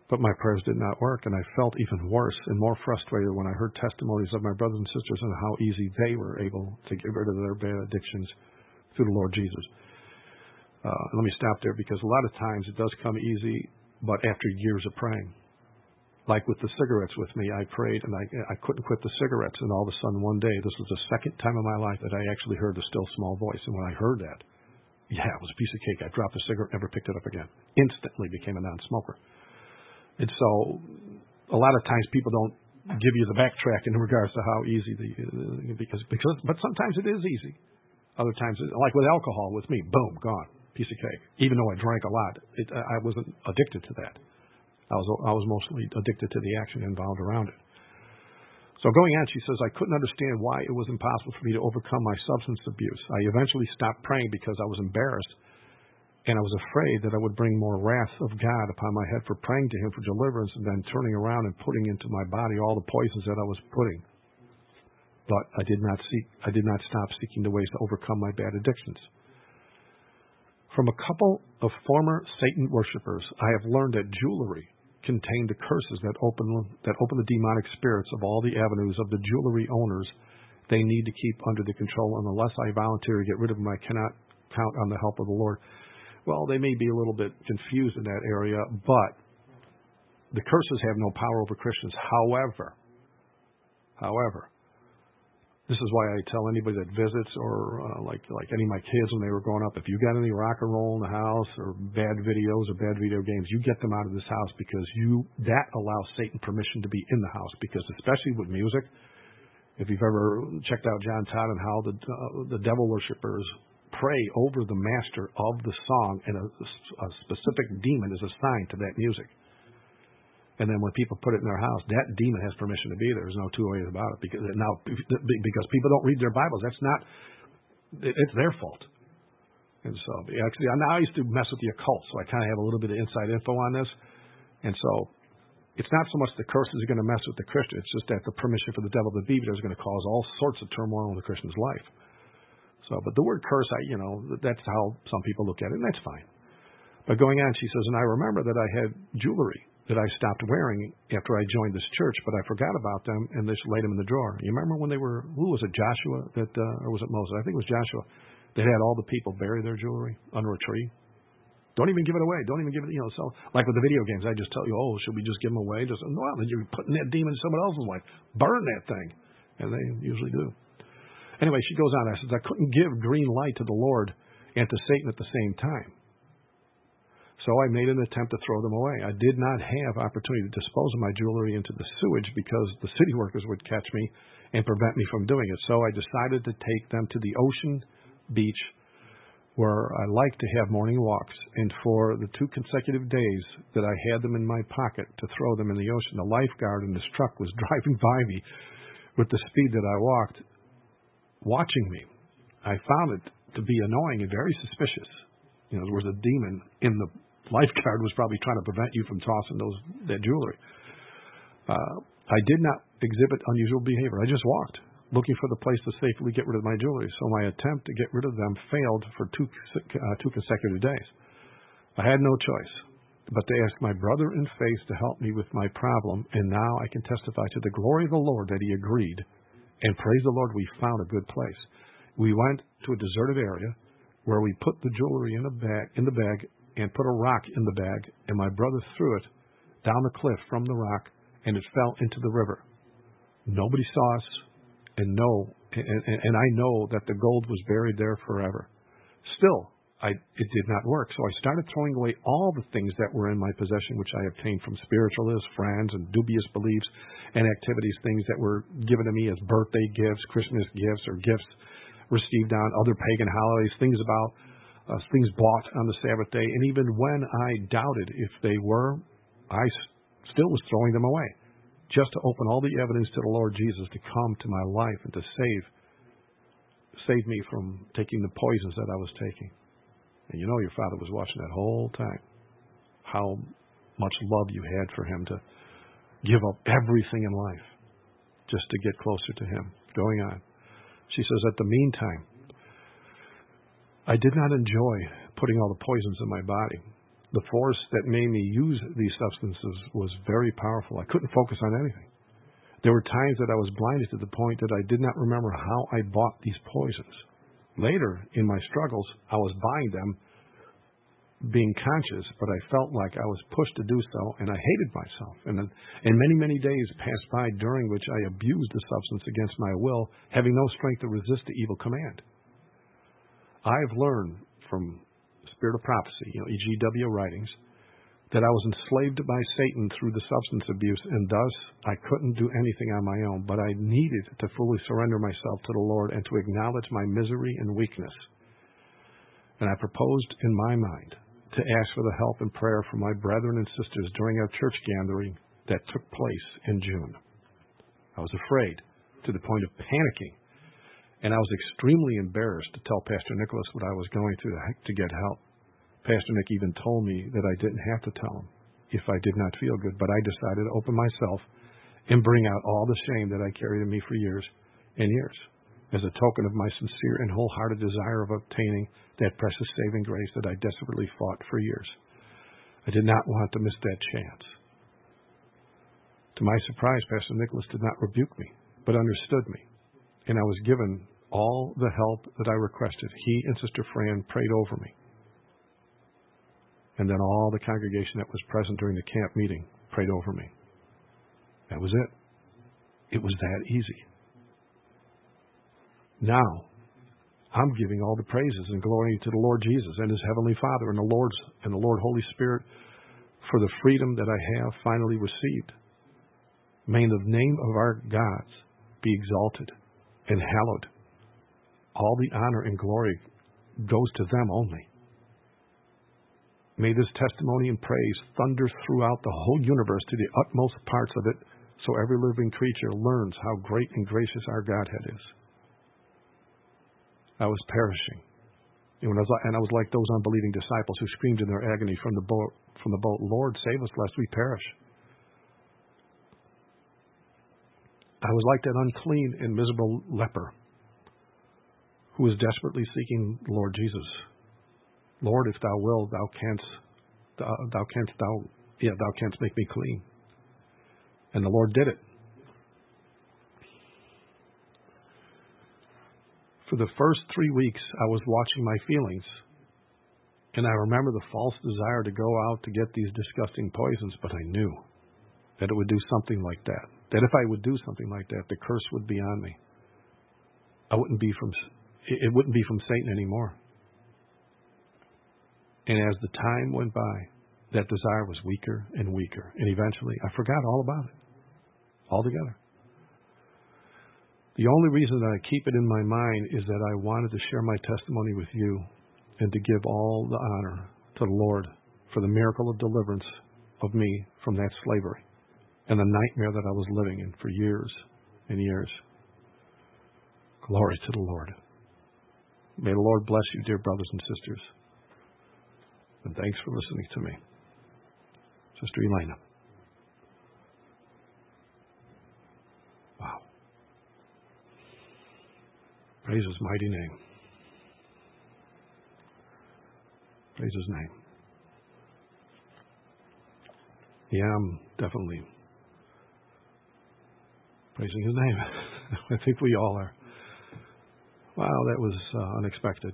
But my prayers did not work, and I felt even worse and more frustrated when I heard testimonies of my brothers and sisters on how easy they were able to get rid of their bad addictions through the Lord Jesus. Uh, let me stop there, because a lot of times it does come easy, but after years of praying. Like with the cigarettes with me, I prayed and I, I couldn't quit the cigarettes, and all of a sudden one day, this was the second time in my life that I actually heard the still small voice. And when I heard that, yeah, it was a piece of cake. I dropped the cigarette, never picked it up again. Instantly became a non-smoker. And so a lot of times people don't give you the backtrack in regards to how easy the, uh, because, because, but sometimes it is easy. Other times, like with alcohol with me, boom, gone, piece of cake. Even though I drank a lot, it, I wasn't addicted to that. I was I was mostly addicted to the action involved around it. So going on, she says, I couldn't understand why it was impossible for me to overcome my substance abuse. I eventually stopped praying because I was embarrassed, and I was afraid that I would bring more wrath of God upon my head for praying to Him for deliverance and then turning around and putting into my body all the poisons that I was putting. But I did not seek. I did not stop seeking the ways to overcome my bad addictions. From a couple of former Satan worshipers, I have learned that jewelry contain the curses that open that open the demonic spirits of all the avenues of the jewelry owners they need to keep under the control. And unless I volunteer to get rid of them, I cannot count on the help of the Lord. Well, they may be a little bit confused in that area, but the curses have no power over Christians. However, however, this is why I tell anybody that visits, or uh, like like any of my kids when they were growing up, if you got any rock and roll in the house or bad videos or bad video games, you get them out of this house, because you that allows Satan permission to be in the house. Because especially with music, if you've ever checked out John Todd and how the uh, the devil worshippers pray over the master of the song, and a, a specific demon is assigned to that music. And then when people put it in their house, that demon has permission to be there. There's no two ways about it. Because now, because people don't read their Bibles, that's not, it's their fault. And so, actually, now I used to mess with the occult, so I kind of have a little bit of inside info on this. And so, it's not so much the curses are going to mess with the Christian, it's just that the permission for the devil to be there is going to cause all sorts of turmoil in the Christian's life. So, but the word curse, I, you know, that's how some people look at it, and that's fine. But going on, she says, and I remember that I had jewelry that I stopped wearing after I joined this church, but I forgot about them and just laid them in the drawer. You remember when they were, who was it, Joshua, that, uh, or was it Moses? I think it was Joshua. They had all the people bury their jewelry under a tree. Don't even give it away. Don't even give it, you know, so, like with the video games, I just tell you, oh, should we just give them away? Just, no, then you're putting that demon in someone else's life. Burn that thing. And they usually do. Anyway, she goes on. I says, I couldn't give green light to the Lord and to Satan at the same time. So I made an attempt to throw them away. I did not have opportunity to dispose of my jewelry into the sewage because the city workers would catch me and prevent me from doing it. So I decided to take them to the ocean beach, where I like to have morning walks. And for the two consecutive days that I had them in my pocket to throw them in the ocean, the lifeguard in this truck was driving by me with the speed that I walked, watching me. I found it to be annoying and very suspicious. You know, there was a demon in the lifeguard was probably trying to prevent you from tossing those that jewelry. Uh, I did not exhibit unusual behavior. I just walked, looking for the place to safely get rid of my jewelry. So my attempt to get rid of them failed for two uh, two consecutive days. I had no choice but to ask my brother in faith to help me with my problem, and now I can testify to the glory of the Lord that he agreed. And praise the Lord, we found a good place. We went to a deserted area where we put the jewelry in a bag in the bag. and put a rock in the bag, and my brother threw it down the cliff from the rock, and it fell into the river. Nobody saw us, and no, and, and, and I know that the gold was buried there forever. Still, I, it did not work, so I started throwing away all the things that were in my possession, which I obtained from spiritualists, friends, and dubious beliefs and activities, things that were given to me as birthday gifts, Christmas gifts, or gifts received on other pagan holidays, things about Uh, things bought on the Sabbath day. And even when I doubted if they were, I s- still was throwing them away, just to open all the evidence to the Lord Jesus to come to my life and to save save me from taking the poisons that I was taking. And you know your father was watching that whole time, how much love you had for him to give up everything in life just to get closer to him. Going on. She says, at the meantime, I did not enjoy putting all the poisons in my body. The force that made me use these substances was very powerful. I couldn't focus on anything. There were times that I was blinded to the point that I did not remember how I bought these poisons. Later, in my struggles, I was buying them, being conscious, but I felt like I was pushed to do so, and I hated myself. And, then, and many, many days passed by during which I abused the substance against my will, having no strength to resist the evil command. I've learned from Spirit of Prophecy, you know, E G W writings, that I was enslaved by Satan through the substance abuse, and thus I couldn't do anything on my own, but I needed to fully surrender myself to the Lord and to acknowledge my misery and weakness. And I proposed in my mind to ask for the help and prayer from my brethren and sisters during our church gathering that took place in June. I was afraid to the point of panicking, and I was extremely embarrassed to tell Pastor Nicholas what I was going through to get help. Pastor Nick even told me that I didn't have to tell him if I did not feel good, but I decided to open myself and bring out all the shame that I carried in me for years and years as a token of my sincere and wholehearted desire of obtaining that precious saving grace that I desperately fought for years. I did not want to miss that chance. To my surprise, Pastor Nicholas did not rebuke me, but understood me, and I was given all the help that I requested. He and Sister Fran prayed over me. And then all the congregation that was present during the camp meeting prayed over me. That was it. It was that easy. Now, I'm giving all the praises and glory to the Lord Jesus and His Heavenly Father and the Lord's and the Lord Holy Spirit for the freedom that I have finally received. May the name of our gods be exalted and hallowed. All the honor and glory goes to them only. May this testimony and praise thunder throughout the whole universe to the utmost parts of it, so every living creature learns how great and gracious our Godhead is. I was perishing. And I was, and I was like those unbelieving disciples who screamed in their agony from the boat, from the boat, "Lord, save us lest we perish." I was like that unclean and miserable leper who was desperately seeking the Lord Jesus. "Lord, if thou wilt, thou canst, thou, thou canst, thou, yeah, thou canst make me clean." And the Lord did it. For the first three weeks, I was watching my feelings, and I remember the false desire to go out to get these disgusting poisons, but I knew that it would do something like that. That if I would do something like that, the curse would be on me. I wouldn't be from, it wouldn't be from Satan anymore. And as the time went by, that desire was weaker and weaker. And eventually, I forgot all about it altogether. The only reason that I keep it in my mind is that I wanted to share my testimony with you and to give all the honor to the Lord for the miracle of deliverance of me from that slavery and the nightmare that I was living in for years and years. Glory to the Lord. May the Lord bless you, dear brothers and sisters. And thanks for listening to me. Sister Elena. Wow. Praise His mighty name. Praise His name. Yeah, I'm definitely praising His name. I think we all are. Wow, that was uh, unexpected.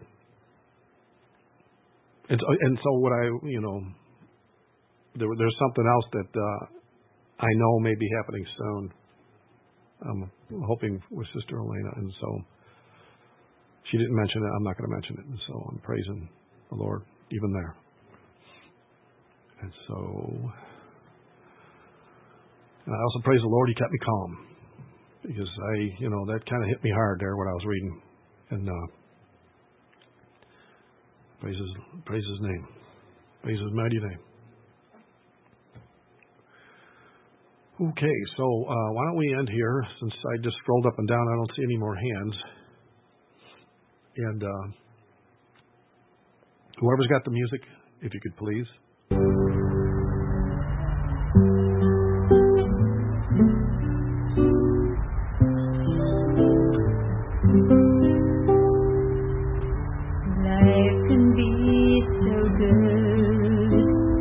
And so, and so what I, you know, there, there's something else that uh, I know may be happening soon. I'm hoping with Sister Elena, and so she didn't mention it. I'm not going to mention it, and so I'm praising the Lord even there. And so I also praise the Lord. He kept me calm because I, you know, that kind of hit me hard there when I was reading, and uh, praise His, praise His name, praise His mighty name. Okay, so uh, why don't we end here, since I just scrolled up and down, I don't see any more hands. And uh, whoever's got the music, if you could please. Life can be so good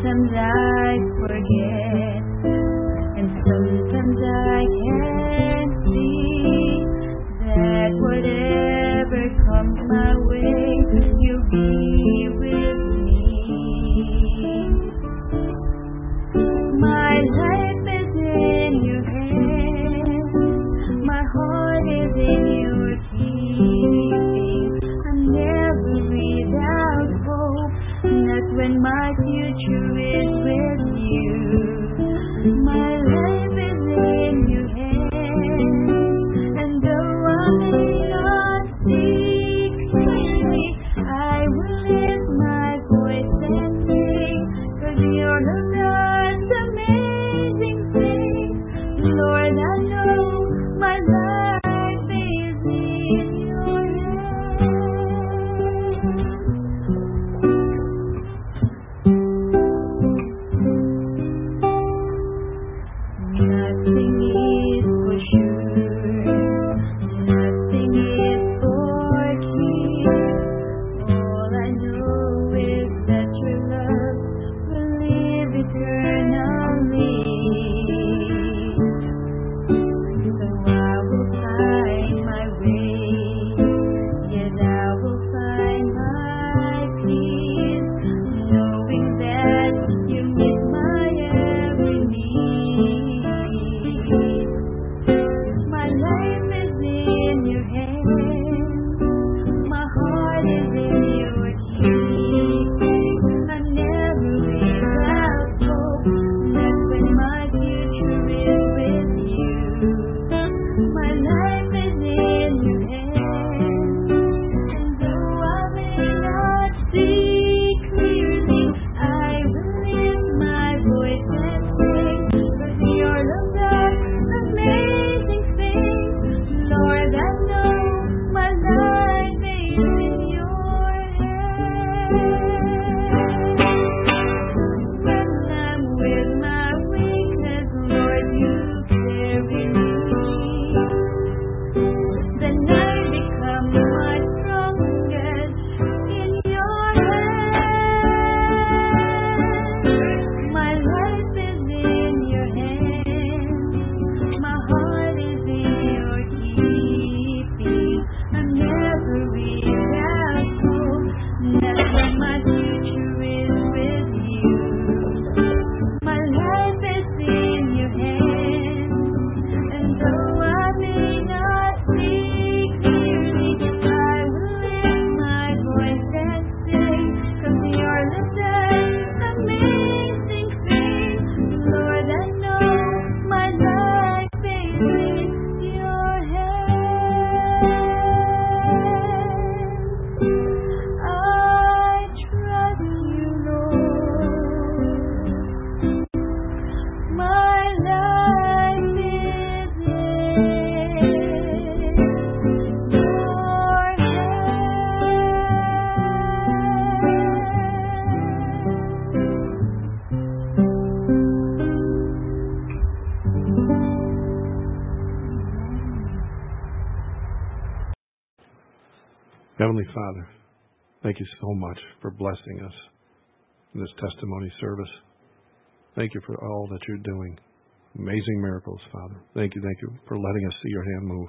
sometimes I forget, and sometimes I can't see that whatever comes my way, you'll be with me. My life is in your hands, my heart is in your keeping. I'm never without hope, not when my future is with you. My life is in your hands, and though I may not see clearly, I will lift my voice and sing, 'cause your love does amazing things. Lord, I know my life is in your hands. Nothing is for sure, nothing is for keeps. All I know is that your love will live eternally. So I will find my way, yes, I will find my peace, knowing that you meet my every need. My life is in your hands, my heart is in your keeping. I'm never without hope, not when my future is with you. My life is in your hands, and though I may not see clearly, I will lift my voice and sing, 'cause your love does amazing things. Lord, I know my life is in your hands. When I'm with my weakness, Lord, you carry me. Then I become my strongest in your hands. My life is in your hands, my heart is in your keeping. I'm never without hope, not when my future is with you. My life is in your hands, and though I may not see clearly, I will lift my voice and sing, 'cause your love does amazing things. Lord, I know my life is in your hands. I trust you, Lord. My life is in your Heavenly Father, thank you so much for blessing us in this testimony service. Thank you for all that you're doing. Amazing miracles, Father. Thank you, thank you for letting us see your hand move.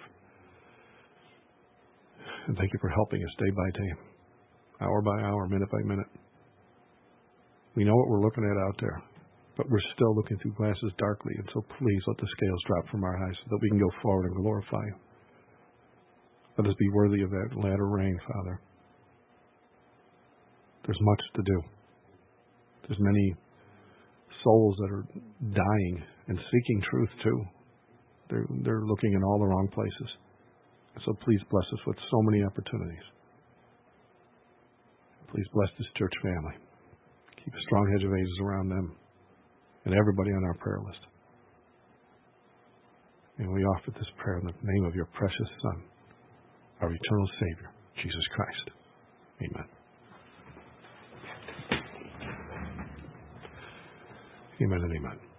And thank you for helping us day by day, hour by hour, minute by minute. We know what we're looking at out there, but we're still looking through glasses darkly, and so please let the scales drop from our eyes so that we can go forward and glorify you. Let us be worthy of that latter rain, Father. There's much to do. There's many souls that are dying and seeking truth too. They're, they're looking in all the wrong places. So please bless us with so many opportunities. Please bless this church family. Keep a strong hedge of angels around them and everybody on our prayer list. And we offer this prayer in the name of your precious Son, our eternal Savior, Jesus Christ. Amen. Amen and amen.